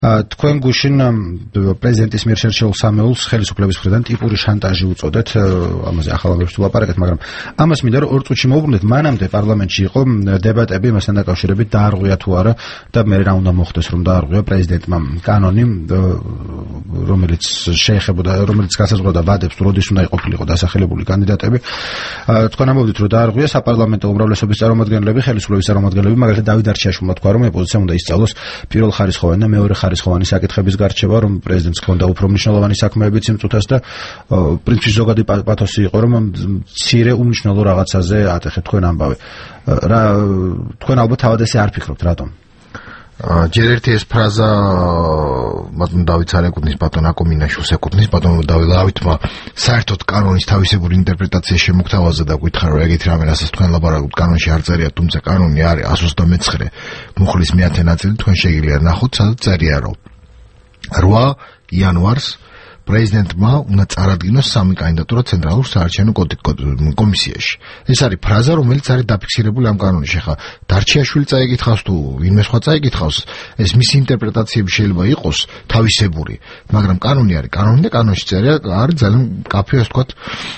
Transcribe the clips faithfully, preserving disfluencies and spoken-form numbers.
თქვენ გუშინ პრეზიდენტის მიერ შერჩეულ სამეულს ხელისუფლების მხრიდან ტიპური შანტაჟი უწოდეთ, ამაზე ახალგაზრდებს ვლაპარაკეთ, მაგრამ ამას მინდა რომ ორ წუთში მოვუბრუნდეთ. მანამდე პარლამენტში იყო დებატები მასთან დაკავშირებით, დაარღვია თუ არა და მე რა უნდა მოხდეს რომ დაარღვია პრეზიდენტმა კანონი, რომელიც შეეხებოდა, რომელიც გასაზღვრავდა ვადებს, თუ როდის უნდა იყოფილიყო დასახელებული კანდიდატები. თქვენ ამბობთ რომ დაარღვია საპარლამენტო უმრავლესობის წარმომადგენლები, ხელისუფლების წარმომადგენლები, მაგალითად დავით არჩიაშვილმა თქვა რომ ოპოზიცია უნდა ისწავლოს პირველ ხარისხოვანი და მეორე ხარისხოვანი საკითხების გარჩევა, რომ პრეზიდენტს ჰქონდა უფრო მნიშვნელოვანი საქმეებიც იმ წუთას და პრინციპი ზოგადი პათოსი იყო, რომ მცირე უმნიშვნელო რაღაცაზე ატეხეთ თქვენ ამბავი. რა თქვენ ალბათ თავად ესე არ ფიქრობთ, რატომ? ჯერ ერთი ეს ფრაზა ბატონ დავით არ ეკუთვნის, ბატონ აკომინაშვილს ეკუთვნის, ბატონ დავითმა საერთოდ კანონის თავისებური ინტერპრეტაცია შემოგთავაზა და გითხრა რომ ეგეთი რამე, რასაც თქვენ ლაპარაკობთ, კანონში არ წერია, თუმცა კანონი არის εκατს ოცდამეცხრე მუხლის მეათე ნაწილი, თქვენ შეგიძლიათ ნახოთ, სადაც წერია რომ რვა იანვარს პრეზიდენტმა უნდა წარადგინოს სამი კანდიდატურა ცენტრალურ საარჩევნო კომისიაში. ეს არის ფრაზა, რომელიც არის დაფიქსირებული ამ კანონში. ხა დარჩიაშვილი წაიკითხავს თუ ვინმე სხვა წაიკითხავს, ეს მისი ინტერპრეტაციები შეიძლება იყოს თავისებური, მაგრამ კანონი არის კანონი და კანონში წერია არის ძალიან კაფე, ასე ვთქვათ,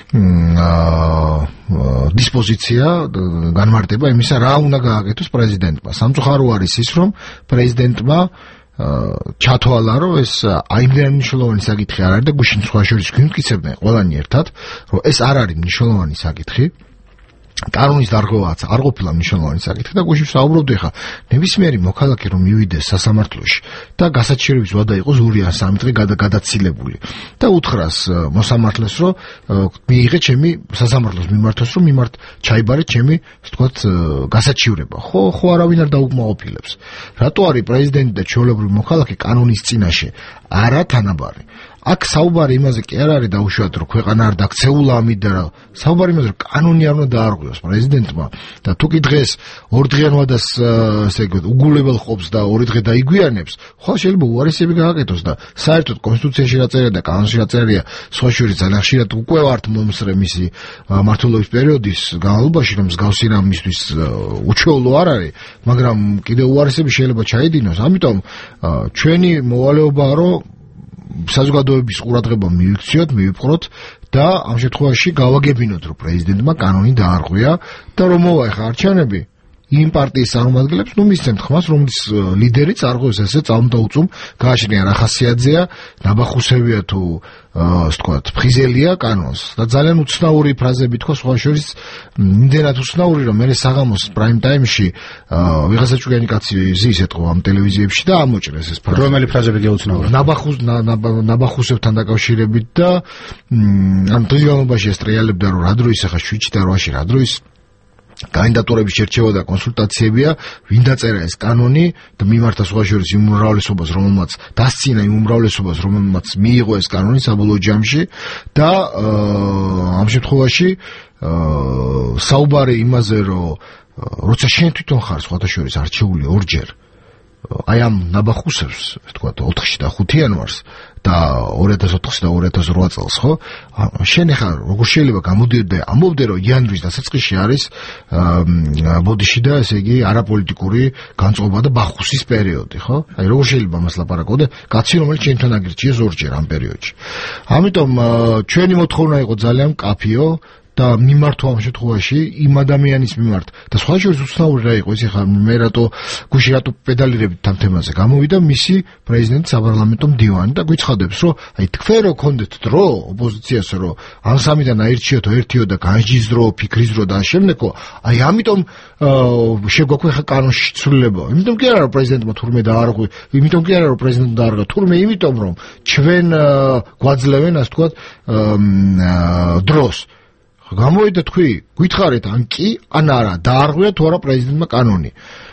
დისპოზიცია, განმარტება იმისა, რა უნდა გააკეთოს პრეზიდენტმა. სამწუხარო არის ის, რომ პრეზიდენტმა ჩათვალა რომ ეს აიმდენად მნიშვნელოვანი საკითხი არ არის და გუშინ სხვა შორის გვიმტკიცებდნენ ყველანი ერთად, რომ ეს არ არის მნიშვნელოვანი საკითხი. კანონის დარღვევაც არ ყოფილა მნიშვნელოვანი საკითხი და გუშინ საუბრობდი ხა ნებისმიერი მოქალაქე რომ მივიდეს სასამართლოში და გასაჩივრების ვადა იყოს ორი ან სამი დღე გადაცილებული და უთხრას მოსამართლეს რომ მიიღე ჩემი სასამართლოს მიმართოს რომ მიმართ ჩაიბარეთ ჩემი ასე ვთქვათ გასაჩივრება. ხო ხო არავინ არ დაუკმაყოფილებს. რატო არის პრეზიდენტი და ჩვეულებრივი მოქალაქე კანონის წინაშე არა თანაბარი? აქ საუბარი იმაზე კი არ არის დაუშვათ რომ ქვეყანა არ დაქცეულა ამით და რა. საუბარი იმაზე რომ კანონი არ უნდა დაარღვიოს პრეზიდენტმა და თუ კი დღეს ორ დღიან ვადას ესე იგი უგულებელ ყოფს და ორი დღე დაიგვიანებს, ხო შეიძლება უარესები გააკეთოს და საერთოდ კონსტიტუციაში რა წერია და კანონში რა წერია, სხვა შორის ძალიან ხშირად უკვე ვართ მომსწრე მისი მმართველობის პერიოდის განმავლობაში, რომ მსგავსი რამ მისთვის უჩვეულო არ არის, მაგრამ კიდევ უარესები შეიძლება ჩაიდინოს. ამიტომ ჩვენი მოვალეობაა რომ საზოგადოების ყურადღება მივიქციოთ, მივიპყროთ და ამ შემთხვევაში გავაგებინოთ, რომ პრეზიდენტმა კანონი დაარღვია და რომ მოვა ახლა არჩევნები იმ პარტიის წარმომადგენლებს, ნუ მისცემთ ხმას, რომლის ლიდერიც არღვევს ესე წამდაუწუმ გააჩნია რა ხასიათზეა, ნაბახუსებია თუ ასე ვთქვათ, ფხიზელია კანონს და ძალიან უცნაური ფრაზები თქვა, სხვა შორის იმდენად უცნაური, რომ მე საღამოს პრაიმ ტაიმში ვიღაცა ჭკვიანი კაცი ზის ეთყვა ამ ტელევიზიებში და ამოჭრეს ეს ფრაზა. რომელი ფრაზები გეუცნაურა? ნაბახუს ნაბახუსებთან დაკავშირებით და ამ დღის განმავლობაში ეს ტრიალებდა რომ რა დროის ახლა შვიდში და რვაში რა დროის კანდიდატურების შერჩევა და კონსულტაციებია, ვინ დაწერა ეს კანონი და მიმართა სხვა შორის იმ უმრავლესობას, რომელმაც დასცინა იმ უმრავლესობას, რომელმაც მიიღო ეს კანონი საბოლოო ჯამში და ამ შემთხვევაში საუბარი იმაზე, რომ როცა შენ თვითონ ხარ სხვათა შორის არჩეული ორჯერ აი ამ ნაბახუსებს, ვთქვათ, ოთხში და ხუთი იანვარს და ორი ათას ოთხი და ორი ათას რვა წელს, ხო? შენ ახლა როგორ შეიძლება გამოდიოდე და ამბობდე, რომ იანვრის დასაწყისში არის ბოდიში და ესე იგი არაპოლიტიკური განწყობა და ბახუსის პერიოდი, ხო? აი როგორ შეიძლება ამას ლაპარაკოდე? კაცი, რომელიც შენთან აგირჩიეს ორჯერ ამ პერიოდში. ამიტომ ჩვენი მოთხოვნა იყო ძალიან მკაფიო და მიმართვა ამ შემთხვევაში იმ ადამიანის მიმართ და სხვა შორის უცნაური რა იყო ეს ახლა მე რატო გუში რატო პედალირებით ამ თემაზე გამოვიდა მისი პრეზიდენტი საპარლამენტო მდივანი და გვიცხადებს რომ აი თქვენ რო გქონდეთ დრო ოპოზიციას რომ ამ სამიდან აირჩიოთო ერთიო და განჯის დრო, ფიქრის დრო და ამავდროულად აი ამიტომ შეგვაქვს ახლა კანონში ცვლილება. იმიტომ კი არა რომ პრეზიდენტმა თურმე დაარღვი, იმიტომ კი არა რომ პრეზიდენტმა დაარღვა, თურმე იმიტომ რომ ჩვენ გვაძლევენ ასე ვთქვათ დროს. გამოვიდა თქვი, გითხარით ან კი, ან არა, დაარღვია თუ არა პრეზიდენტმა კანონი.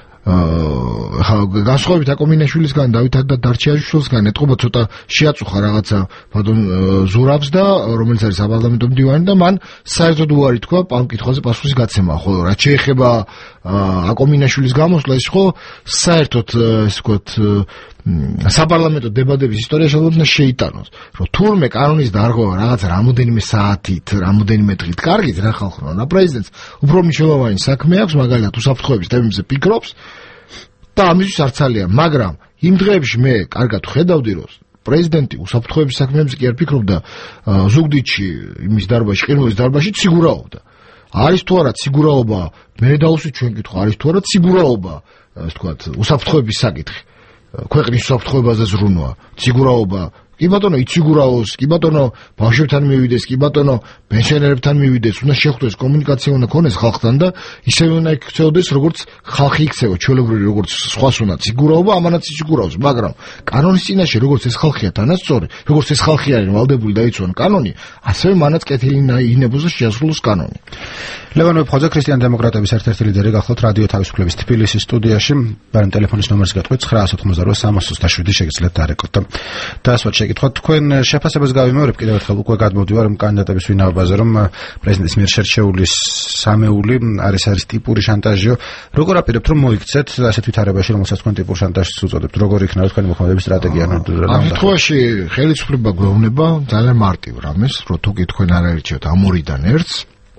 ხა განსხვავებით აკომინაშვილისგან, დავით დარჩიაშვილისგან ეთყობა ცოტა შეაწუხა რაღაცა ბატონ ზურაბს და რომელიც არის საპარლამენტო მდივანი და მან საერთოდ უარი თქვა ამ კითხვაზე პასუხის გაცემა, ხოლო რაც შეეხება აკომინაშვილის გამოსვლა, ის ხო საერთოდ ესე ვთქვათ საპარლამენტო დებატების ისტორია შეიძლება შეიტანოს, რომ თურმე კანონის დარღვევა რაღაცა რამოდენიმე საათით, რამოდენიმე დღით კარგით რა ხალხო, და პრეზიდენტს უფრო მნიშვნელოვანი საქმე აქვს, მაგალითად უსაფრთხოების თემებზე ფიქრობს და ამისთვის არ ცალია, მაგრამ იმ დღეებში მე კარგად ხედავდი, რომ პრეზიდენტი უსაფრთხოების საქმეებზე კი არ ფიქრობდა ზუგდიდში, იმის დარბაზში, ყირიმის დარბაზში ციგურაობდა. არის თუ არა ციგურაობა, მე დავუსვით ჩვენ კითხვა, არის თუ არა ციგურაობა, ასე ვთქვათ, უსაფრთხოების საკითხი. ქვეყნის უსაფრთხოებაზე ზრუნვა, ციგურაობა, კი ბატონო, იციგურაოს, კი ბატონო, ბავშვებთან მივიდეს, კი ბატონო, პენსიონერებთან მივიდეს, უნდა შეხვდეს, კომუნიკაცია უნდა ქონდეს ხალხთან და ისევე უნდა იქცეოდეს, როგორც ხალხი იქცევა, ჩვეულებრივი, როგორც სხვას უნდა ციგურაობა, ამანაც იციგურაოს, მაგრამ კანონის წინაშე, როგორც ეს ხალხია თანასწორი, როგორც ეს ხალხი არის ვალდებული დაიცვან კანონი, ასევე მანაც კეთილი ინებოს და შეასრულოს კანონი. ლევან მოფხოძე, ქრისტიან დემოკრატების ერთ-ერთი ლიდერი გახლავთ რადიო თავისუფლების თბილისის სტუდიაში, ბარემ ტელეფონის ნომერს გეტყვით ცხრა ოცდაოთხმოცდარვა სამას ოცდაშვიდი შეგიძლიათ დარეკოთ და დაასვათ შეკითხვა. თქვენ შეფასებას გავიმეორებ კიდევ ერთხელ უკვე გადმოვდივარ კანდიდატების ვინაობაზე, რომ პრეზიდენტის მიერ შერჩეული სამეული არის არის ტიპური შანტაჟიო. როგორ აპირებთ რომ მოიქცეთ ასეთ ვითარებაში, რომელსაც თქვენ ტიპურ შანტაჟს უწოდებთ? როგორ იქნება თქვენი მოქმედების სტრატეგია? ამ შემთხვევაში ხელისუფლება გვეუბნება ძალიან მარტივ რამეს, რომ თუ კი თქვენ არ აერჩიოთ ამ ორიდან ერთს,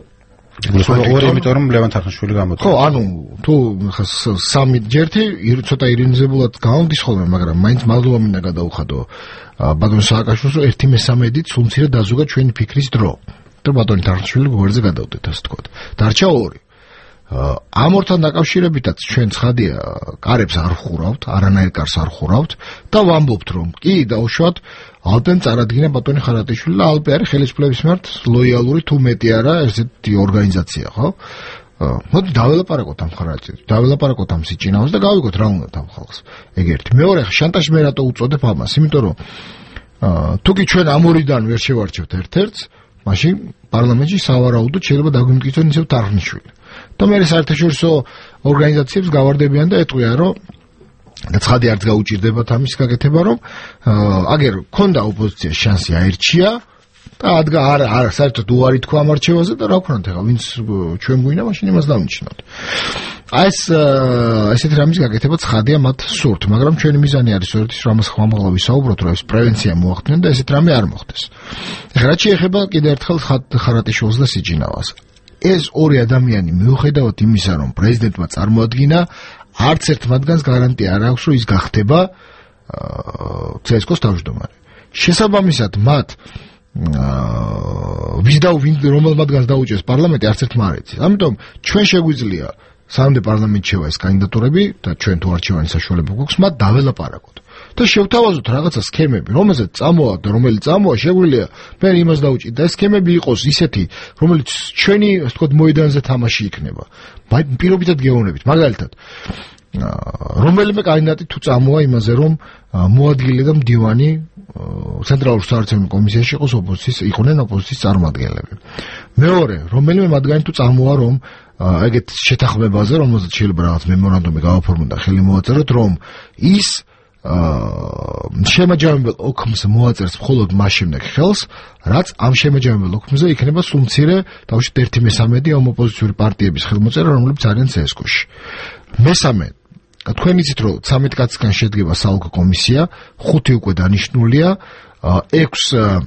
ორი, იმიტომ რომ ლევან თახნიშვილი გამოდის. ხო, ანუ თუ სამი ჯერთი ცოტა ირონიზებულად გამომდის ხოლმე, მაგრამ მაინც მადლობა მინდა გადაუხადო ბატონ სააკაშვილს, რომ ერთი მესამედით სულ მცირე დაზოგა ჩვენი ფიქრის დრო. და ბატონი თახნიშვილი გვერდზე გადავდეთ, ასე ვთქვათ. დარჩა ორი. ამ ორთან დაკავშირებითაც ჩვენ ცხადია, კარებს არ ხურავთ, არანაირ კარს არ ხურავთ და ვამბობთ, რომ კი დაუშვათ ალპემ წარადგინა ბატონი ხარატიშვილი და ალპე არის ხელისუფლების მიმართ ლოიალური თუ მეტი არა ესეთი ორგანიზაცია, ხო? მოდი დაველაპარაკოთ ამ ხარატის, დაველაპარაკოთ ამ სიჭინავს და გავიგოთ რა უნდა ამ ხალხს. ეგ ერთი. მეორე, შანტაჟი მე რატო უწოდებ ამას? იმიტომ რომ თუ კი ჩვენ ამ ორიდან ვერ შევარჩევთ ერთ-ერთს, მაშინ პარლამენტში სავარაუდოდ შეიძლება დაგვიმტკიცონ ისევ თარგმნიშვილი. და მე საერთაშორისო ორგანიზაციებს გავარდებიან და ეტყვიან, რომ და ცხადი არც გაუჭირდებათ ამის გაკეთება, რომ აგერ ქონდა ოპოზიციას შანსი აერჩია და ადგა არა არა საერთოდ უარი თქვა ამ არჩევაზე და რა ვქნათ ახლა ვინც ჩვენ გვინა მაშინ იმას დავნიშნოთ. აი ეს ესეთი რამის გაკეთება ცხადია მათ სურთ, მაგრამ ჩვენი მიზანი არის სწორედ ის, რომ ამას ხმამაღლა ვისაუბროთ, რომ ეს პრევენცია მოახდინონ და ესეთ რამე არ მოხდეს. ეხლა რაც შეეხება კიდევ ერთხელ ხარატიშვილს და სიჯინავას. ეს ორი ადამიანი მიუხედავად იმისა, რომ პრეზიდენტმა წარმოადგინა, არც ერთ მათგანს გარანტია არ აქვს, რომ ის გახდება ცესკოს თავმჯდომარე. შესაბამისად, მათ ვის და რომელ მათგანს დაუჭერს პარლამენტი, არც ერთმა არ იცის. ამიტომ ჩვენ შეგვიძლია სამდე პარლამენტში შევა ეს კანდიდატურები და ჩვენ თუ არჩევანის საშუალება გვაქვს, მათ დაველაპარაკოთ. და შევთავაზოთ რაღაცა სქემები, რომელზეც წამოვა და რომელიც წამოვა შეგვიძლია მე იმას დავუჭირ და ეს სქემები იყოს ისეთი, რომელიც ჩვენი, ასე ვთქვათ, მოედანზე თამაში იქნება. პირობითად გეუბნებით, მაგალითად, რომელიმე კანდიდატი თუ წამოვა იმაზე, რომ მოადგილე და მდივანი ცენტრალურ საარჩევნო კომისიაში იყოს ოპოზიციის, იყვნენ ოპოზიციის წარმომადგენლები. მეორე, რომელიმე მათგანი თუ წამოვა, რომ ეგეთ შეთანხმებაზე, რომელზეც შეიძლება რაღაც მემორანდუმი გავაფორმოთ და ხელი მოვაწეროთ, რომ ის შემაჯამებელ ოქმს მოაწერს მხოლოდ მას შემდეგ ხელს, რაც ამ შემაჯამებელ ოქმზე იქნება სულ მცირე, თავშეთ ერთი მესამედი ამ ოპოზიციური პარტიების ხელმოწერა, რომლებიც არიან ცესკოში. მესამე, თქვენ იცით, რომ ცამეტ კაცისგან შედგება საოლქო კომისია, ხუთი უკვე დანიშნულია, ექვს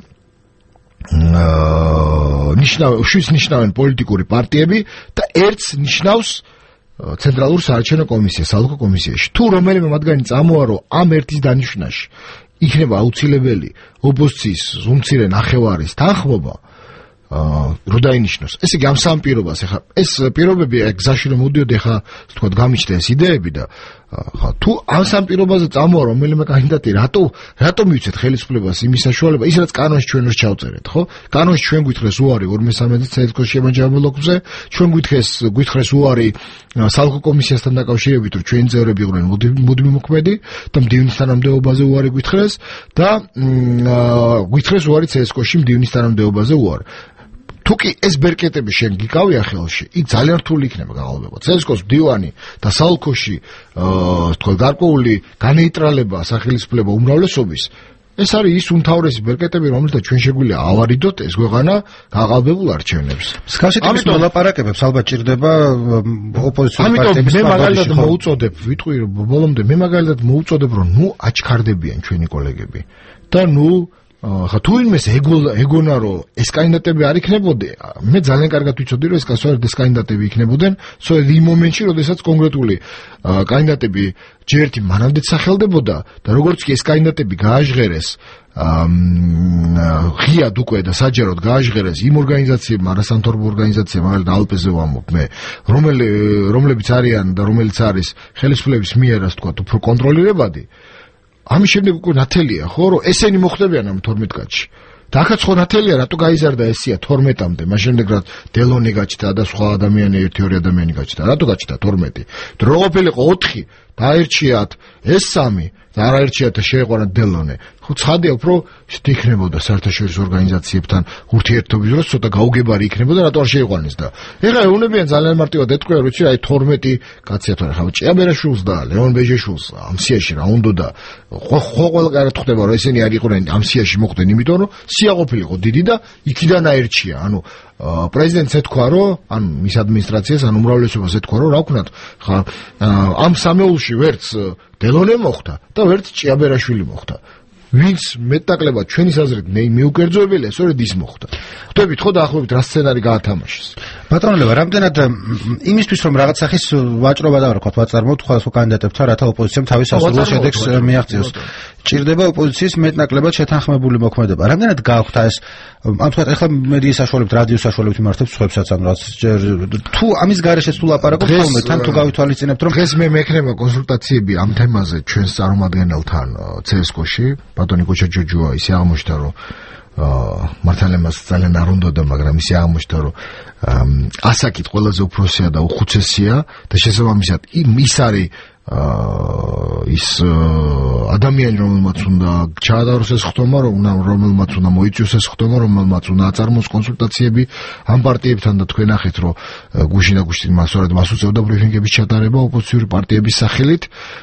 ნიშნავენ, შვიდს ნიშნავენ პოლიტიკური პარტიები და ერთს ნიშნავს ცენტრალურ საარჩევნო კომისიას, საოლქო კომისიაში. თუ რომელიმე მათგანი წამოვა, რომ ამ ერთის დანიშვნაში იქნება აუცილებელი ოპოზიციის უმცირე ნახევარის თანხმობა, რო დაინიშნოს. ესე იგი ამ სამ პირობას, ეხლა ეს პირობები გზაში რომ მოდიოდი, ეხლა თქვა გამიჩნდა ეს იდეები და ხა თუ ამ სამ პირობაზე წამოვა რომელიმე კანდიდატი, რატო რატო მივცეთ ხელისუფლებას იმის საშუალება, ის რაც კანონში ჩვენ ვერ ჩავწერეთ, ხო? კანონში ჩვენ გვითხრეს უარი ორ მესამედი ცესკოს შემაჯამებელ ოქმზე, ჩვენ გვითხრეს გვითხრეს უარი საოლქო კომისიასთან დაკავშირებით, რომ ჩვენი წევრები იყვნენ მუდმივ მოქმედი და მდივნის თანამდებობაზე უარი გვითხრეს და გვითხრეს უარი ცესკოში მდივნის თანამდებობაზე უარი. თუკი ეს ბერკეტები შენ გიკავია ხელში, იქ ძალიან რთული იქნება გაყალბება. ცესკოს მდივანი და საოლქოში თქვა გარკვეული განეიტრალება სახელმწიფო უმრავლესობის, ეს არის ის უმთავრესი ბერკეტები, რომელთა ჩვენ შეგვიძლია ავარიდოთ ეს ქვეყანა გაყალბებულ არჩევნებს. ამიტომ ლაპარაკებებს ალბათ ჭირდება ოპოზიციური პარტიების მე მაგალითად მოუწოდებ, ვიტყვი ბოლომდე მე მაგალითად მოუწოდებ, რომ ნუ აჩქარდებიან ჩვენი კოლეგები და ნუ ხა თუ იმეს ეგონა რომ ეს კანდიდატები არ იქნებოდნენ, მე ძალიან კარგად ვიცოდი რომ ეს სწორედ ეს კანდიდატები იქნებოდნენ, სწორედ იმ მომენტში, როდესაც კონკრეტული კანდიდატები ჯერ ერთი მანამდე სახელდებოდა და როგორც კი ეს კანდიდატები გააჟღერეს ღიად უკვე და საჯაროდ გააჟღერეს იმ ორგანიზაციებმა, არასამთავრობო ორგანიზაციებმა, მაგალითად ალპეზე ვამბობ მე, რომლებიც არიან და რომელიც არის ხელისუფლების მიერ ასე ვთქვათ, უფრო კონტროლირებადი. ამის შემდეგ უკვე ნათელია, ხო, რომ ესენი მოხდებიან ამ თორმეტ კაცში. და ახაც ხო ნათელია, რატო გაიზარდა ესია თორმეტამდე, მას შემდეგ რაც დელონე გაჩნდა და სხვა ადამიანი ერთი-ორი ადამიანი გაჩნდა. რატო გაჩნდა თორმეტი? რო ყოფილიყო ოთხი, დაერჩიათ ეს სამი და არაერჩიათ შეეყვანა დელონე. ხო ცხადია, უფრო იქნებოდა საერთაშორისო ორგანიზაციებთან ურთიერთობის დროს ცოტა გაუგებარი იქნებოდა, რატო არ შეეყვანეს და ეხლა ეუბნებიან ძალიან მარტივად ეთქვია, რომ აი თორმეტი კაცია თორე ხა ჭიაბერაშვილს და ლეონ ბეჟეშვილს ამ სიაში რა უნდა და ხო ხო ყველა კარგად ხვდება, რომ ესენი არ იყვნენ ამ სიაში მოხდნენ, იმიტომ რომ სია ყოფილიყო დიდი და იქიდან აერჩია. ანუ პრეზიდენტს ეთქვა, რომ ან მის ადმინისტრაციას, ან უმრავლესობას ეთქვა, რომ რა ვქნათ, ხა ამ სამეულში ვერც დელონე მოხდა და ვერც ჭიაბერაშვილი მოხდა. ვინც მეტნაკლებად ჩვენის აზრით მიუკერძოებელია, სწორედ ის მოხდა. ხვდებით ხო დაახლოებით რა სცენარი გაათამაშეს. ბატონო ლევა, რამდენად იმისთვის რომ რაღაც სახის ვაჭრობა და ვთქვათ, ვაწარმოოთ სხვადასხვა კანდიდატებთან, რათა ოპოზიციამ თავის სასურველ შედეგს მიაღწიოს. ჭირდება ოპოზიციის მეტნაკლებად შეთანხმებული მოქმედება. რამდენად გააქვთ ეს, ამ თქვათ, ეხლა მედიის საშუალებით, რადიოს საშუალებით მართებს სხვებსაც, ანუ რაც თუ ამის გარეშეც თუ ლაპარაკობთ ხოლმე, თან თუ გავითვალისწინებთ, რომ დღეს მე მექნება კონსულტაციები ამ თემაზე ჩვენს წარმომადგენელთან ცესკოში, ბატონი კოჩა ჯოჯოა ისე აღმოჩნდა, რომ მართალემას ძალიან არ უნდოდა, მაგრამ ისე აღმოჩნდა, რომ ასაკით ყველაზე უფროსია და უხუცესია და შესაბამისად ის არის ის ადამიანი, რომელმაც უნდა ჩაადაროს ეს ხტომა, რომელმაც უნდა მოიწვიოს ეს ხტომა, რომელმაც უნდა აწარმოოს კონსულტაციები ამ პარტიებთან და თქვენ ნახეთ, რომ გუშინ და გუშინ მას სწორედ მას უწევდა ბრიფინგების ჩატარება ოპოზიციური პარტიების სახელით.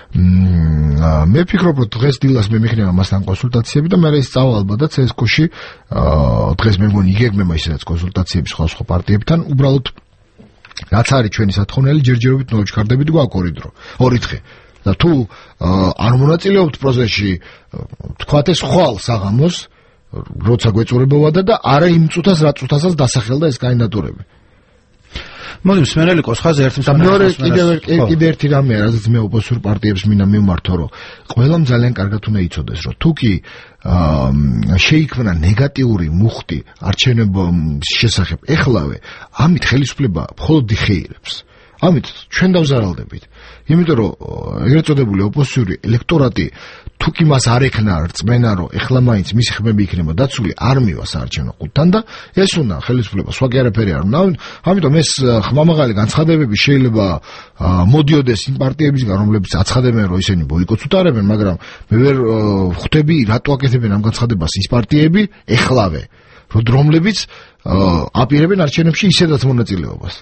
მე ვფიქრობ, რომ დღეს დილას მე მიქნება მასთან კონსულტაციები და მე ის წავალ ალბათ ცესკოში დღეს მე მგონი იგეგმება ისედაც კონსულტაციები სხვა სხვა პარტიებთან, უბრალოდ რაც არის ჩვენი სათხოვნელი, ჯერჯერობით ნოჩქარდებით გვაქვს დრო, ორი დღე. და თუ არ მონაწილეობთ პროცესში, თქვათ ეს ხვალ საღამოს, როცა გვეწურებოდა და არა იმ წუთას, რა წუთასაც დასახელდა ეს კანდიდატურები. მოდი მსმენელი კოცხაზე ერთ მსმენელი კიდევ კიდევ ერთი რამეა, რაზეც მე ოპოზიციურ პარტიებს მინდა მივმართო, რომ ყველამ ძალიან კარგად უნდა იცოდეს, რომ თუ კი შეიქმნა ნეგატიური მუხტი არჩევნების შესახებ ეხლავე, ამით ხელისუფლება მხოლოდ იხეირებს. ამით ჩვენ დავზარალდებით. იმიტომ რომ ეგრეთ წოდებული ოპოზიციური ელექტორატი თუ კი მას არ ექნა რწმენა, რომ ეხლა მაინც მისი ხმები იქნება დაცული, არ მივა საარჩევნო ყუთთან და ეს უნდა ხელისუფლება სხვა კი არაფერი არ უნდა. ამიტომ ეს ხმამაღალი განცხადებები შეიძლება მოდიოდეს იმ პარტიებისგან, რომლებიც აცხადებენ, რომ ისინი ბოიკოტს უტარებენ, მაგრამ მე ვერ ხვდები რატო აკეთებენ ამ განცხადებას ის პარტიები ეხლავე, რომლებიც აპირებენ არჩევნებში ისედაც მონაწილეობას.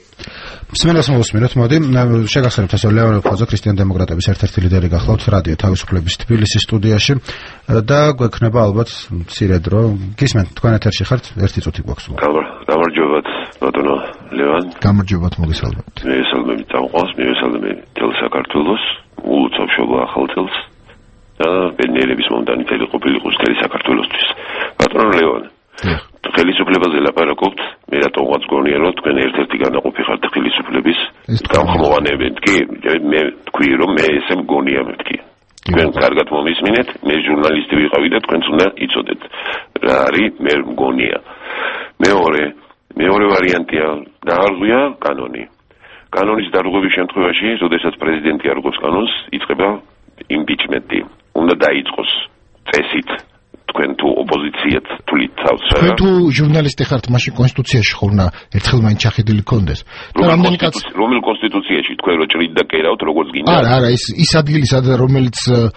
მსმენელს მოვუსმინოთ, მოდი შეგახსენებთ ასე ლეონ ფაზო ქრისტიან-დემოკრატების ერთ-ერთი ლიდერი გახლავთ რადიო თავისუფლების თბილისის სტუდიაში და გვექნება ალბათ მცირე დრო. გისმენთ, თქვენ ეთერში ხართ, ერთი წუთი გვაქვს. გამარჯობათ, ბატონო ლევან. გამარჯობათ, მოგესალმებით. მე ესალმები წამყვანს, მე ესალმები თელ საქართველოს, ულოცავ შობა ახალ წელს და ბედნიერების მომდანი თელი ყოფილიყოს თელი საქართველოსთვის. ბატონო ლევან. ხელისუფლებაზე ლაპარაკობთ, მე რატომღაც გონია, რომ თქვენ ერთ-ერთი განაყოფი ხართ ხელისუფლების გამხმოვანებენ. კი, მე თქვი, რომ მე ესე მგონია მეთქი. თქვენ კარგად მომისმინეთ, მე ჟურნალისტი ვიყავი და თქვენც უნდა იცოდეთ რა არის მე მგონია. მეორე, მეორე ვარიანტია დაარღვია კანონი. კანონის დარღვევის შემთხვევაში, როდესაც პრეზიდენტი არღვევს კანონს, იწყება იმპიჩმენტი. უნდა დაიწყოს წესით. თქვენ თუ ოპოზიციაც თulit თავს რა. თქვენ თუ ჟურნალისტი ხართ, მაშინ კონსტიტუციაში ხო უნდა ერთხელ მაინც ჩახედილი კონდეს. და რამდენი კაც რომელ კონსტიტუციაში თქვენ რო ჭრით და კერავთ როგორც გინდა? არა, არა, ის ის ადგილი სადაც რომელიც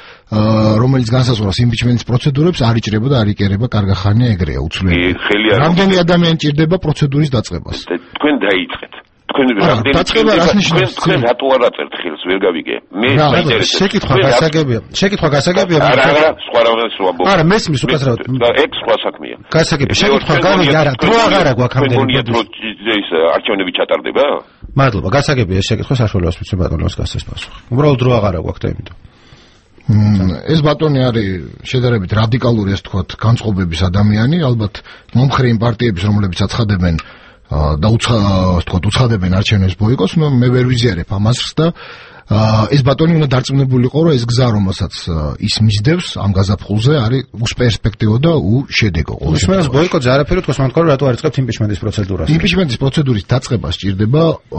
რომელიც განსაზღვრავს იმპიჩმენტის პროცედურებს არ იჭრება და არ იკერება კარგა ხანია ეგრეა უცვლელი. რამდენი ადამიანი ჭირდება პროცედურის დაწყებას? თქვენ დაიწყეთ. თქვენ რამდენი დაწყება რას ნიშნავს? თქვენ რატო არ აწერთ ხელს, ვერ გავიგე. მე მაინტერესებს. შეკითხვა გასაგებია. შეკითხვა გასაგებია. არა, არა, სხვა რაღაცს ვამბობ. არა, მესმის უკაცრავად. და ეგ სხვა საქმეა. გასაგებია. შეკითხვა გავიგე, არა, დრო აღარა გვაქვს ამდენი. გონია დრო ის არჩევნები ჩატარდება? მადლობა, გასაგებია ეს შეკითხვა საშუალებას მიცემ ბატონოს გასცეს პასუხი. უბრალოდ დრო აღარა გვაქვს და იმიტომ. ეს ბატონი არის შედარებით რადიკალური, ასე ვთქვათ, განწყობების ადამიანი, ალბათ მომხრე იმ პარტიების, რომლებიც აცხადებენ და უცხო, ასე ვთქვათ, უცხადებენ არჩევნების ბოიკოტს, მე ვერ ვიზიარებ ამას და ეს ბატონი უნდა დარწმუნებულიყო, რომ ეს გზა, რომელსაც ის მისდევს ამ გაზაფხულზე, არის უსპერსპექტივო და უშედეგო. ის ბოიკოტზე არაფერი თქვა, მაგრამ თქვა, რატო არ იწყებთ იმპიჩმენტის პროცედურას? იმპიჩმენტის პროცედურის დაწყება სჭირდება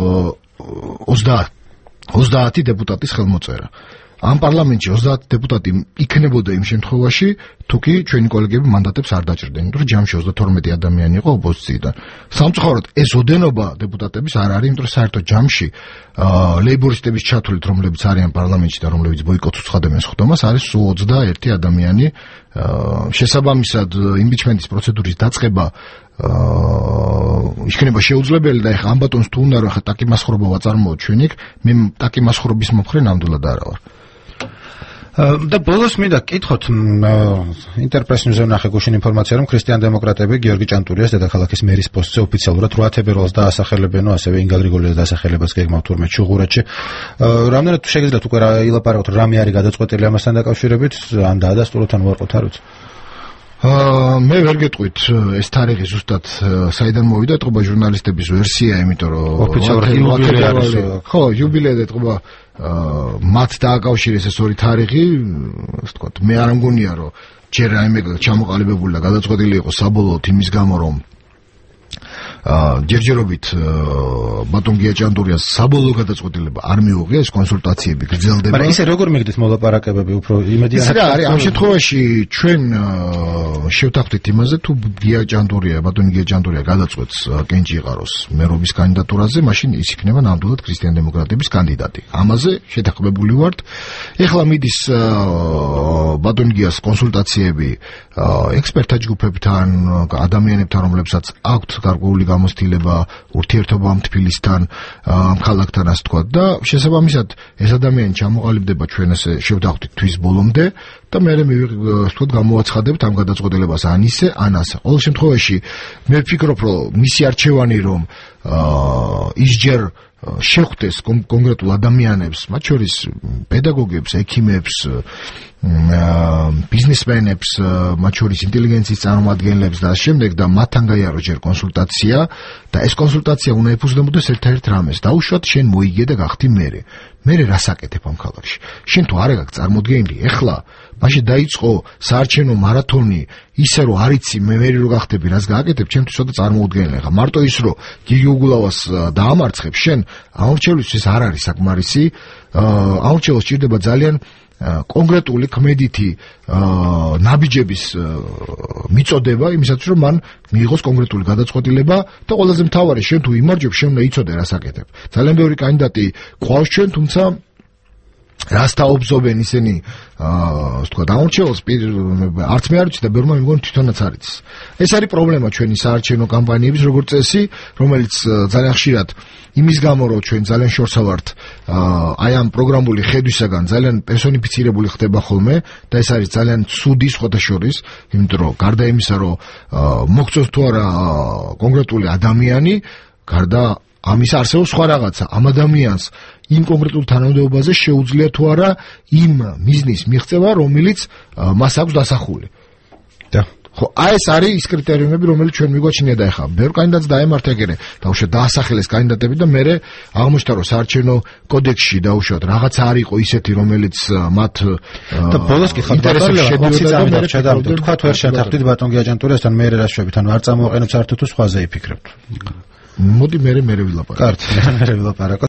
ოცდაათი დეპუტატის ხელმოწერა. ამ პარლამენტში ოცდაათი დეპუტატი იქნებოდა იმ შემთხვევაში, თუ კი ჩვენი კოლეგები მანდატებს არ დაჭრდნენ, იმიტომ რომ ჯამში ოცდათორმეტი ადამიანი იყო ოპოზიციიდან. სამწუხაროდ ეს ოდენობა დეპუტატების არ არის, იმიტომ რომ საერთოდ ჯამში ლეიბორისტების ჩათვლით, რომლებიც არიან პარლამენტში და რომლებიც ბოიკოტს უცხადებენ სხდომას, არის სულ ოცდაერთი ადამიანი. შესაბამისად, იმპიჩმენტის პროცედურის დაწყება იქნება შეუძლებელი და ეხლა ამ ბატონს თუ უნდა რომ ეხლა ტაკიმასხრობა ვაწარმოოთ ჩვენ იქ, მე ტაკიმასხრობის მომხრე ნამდვილად არა ვარ. და ბოლოს მინდა კითხოთ, ინტერპრეს ნიუზზე ვნახე გუშინ ინფორმაცია, რომ ქრისტიან დემოკრატები გიორგი ჭანტურიას დედაქალაქის მერის პოსტზე ოფიციალურად რვა თებერვალს დაასახელებენო, ასევე ინგა გრიგოლიას დასახელებას გეგმავთ თურმე ჩუღურეთში. რამდენად შეგიძლიათ უკვე ილაპარაკოთ, რამე არის გადაწყვეტილი ამასთან დაკავშირებით, ან დაადასტუროთ, ან უარყოთ, არ ვიცი. მე ვერ გეტყვით ეს თარიღი ზუსტად საიდან მოვიდა, ეთყობა ჟურნალისტების ვერსია, იმიტომ რომ ოფიციალურად იუბილე არის. ხო, იუბილე ეთყობა მათ დააკავშირეს ეს ორი თარიღი, ასე ვთქვათ, მე არ მგონია რომ ჯერ რაიმე ჩამოყალიბებული და გადაწყვეტილი იყო საბოლოოდ იმის გამო, რომ ჯერჯერობით ბატონ გია ჭანტურიას საბოლოო გადაწყვეტილება არ მიუღია, ეს კონსულტაციები გრძელდება. მაგრამ ისე როგორ მიგდით მოლაპარაკებები, უფრო იმედია რა არის ამ შემთხვევაში ჩვენ შევთანხმდით იმაზე, თუ გია ჭანტურია, ბატონ გია ჭანტურია გადაწყვეტს კენჭი იყაროს მერობის კანდიდატურაზე, მაშინ ის იქნება ნამდვილად ქრისტიან დემოკრატების კანდიდატი. ამაზე შეთანხმებული ვართ. ეხლა მიდის ბატონ გიას კონსულტაციები ექსპერტთა ჯგუფებთან, ადამიანებთან, რომლებსაც აქვთ გარკვეული გამოცდილება, ურთიერთობა ამ თბილისთან, ამ ქალაქთან, ასე ვთქვათ, და შესაბამისად ეს ადამიანი ჩამოყალიბდება ჩვენ ესე შევდახვდით თვის ბოლომდე და მე მე ვთქვათ გამოვაცხადებთ ამ გადაწყვეტილებას ან ისე, ან ასე. ყოველ შემთხვევაში მე ვფიქრობ, რომ მისი არჩევანი რომ ის ჯერ შეხვდეს კონკრეტულ ადამიანებს, მათ შორის პედაგოგებს, ექიმებს, ბიზნესმენებს, მათ შორის ინტელიგენციის წარმომადგენლებს და შემდეგ და მათთან გაიარო ჯერ კონსულტაცია და ეს კონსულტაცია უნდა ეფუძნებოდეს ერთ-ერთ რამეს. დაუშვათ შენ მოიგე და გახდი მერე. მერე რას აკეთებ ამ ქალაქში? შენ თუ არ გაქვს წარმოდგენილი, ეხლა მაშინ დაიწყო საარჩევნო მარათონი, ისე რომ არიცი მე მერი რო გახდები, რას გააკეთებ, ჩემთვის ცოტა წარმოუდგენელი. ხა მარტო ის რომ გიგი უგულავას დაამარცხებ, შენ ამორჩევლისთვის არ არის საკმარისი. ამორჩევლს სჭირდება ძალიან კონკრეტული ქმედითი ნაბიჯების მიწოდება იმისათვის რომ მან მიიღოს კონკრეტული გადაწყვეტილება და ყველაზე მთავარი შენ თუ იმარჯვებ შენ უნდა იცოდე რას აკეთებ. ძალიან ბევრი კანდიდატი ყავს ჩვენ, თუმცა რას დაობზობენ ისინი, ასე ვთქვათ, ამორჩევლს არც მე არ ვიცი და ბევრმა მეგონი თვითონაც არ იცის. ეს არის პრობლემა ჩვენი საარჩევნო კამპანიების როგორც წესი, რომელიც ძალიან ხშირად იმის გამო რომ ჩვენ ძალიან შორსა ვართ აი ამ პროგრამული ხედვისაგან ძალიან პერსონიფიცირებული ხდება ხოლმე და ეს არის ძალიან ცუდი სხვათა შორის, იმიტომ რომ გარდა იმისა რომ მოგწონს თუ არა კონკრეტული ადამიანი, გარდა ამის არსებობს სხვა რაღაცა. ამ ადამიანს იმ კონკრეტულ თანამდებობაზე შეუძლია თუ არა იმ მიზნის მიღწევა, რომელიც მას აქვს დასახული. და ხო, აი ეს არის ის კრიტერიუმები, რომელიც ჩვენ მიგვაჩნია და ეხლა ბევრ კანდიდატს დაემართა ეგრე. დაუშვათ დაასახელეს კანდიდატები და მე აღმოჩნდა რომ საარჩევნო კოდექსში დაუშვათ რაღაცა არ იყო ისეთი, რომელიც მათ და ბოლოს კი ხარ ბატონო შედავდით. თქვათ ვერ შეთანხმდით ბატონ გია ჭანტურიასთან, მე რაშუებით, ანუ არ წამოაყენოთ საერთოდ თუ სხვაზე იფიქრებთ. მოდი მე მე ვილაპარაკო. კარგი, მე ვილაპარაკო.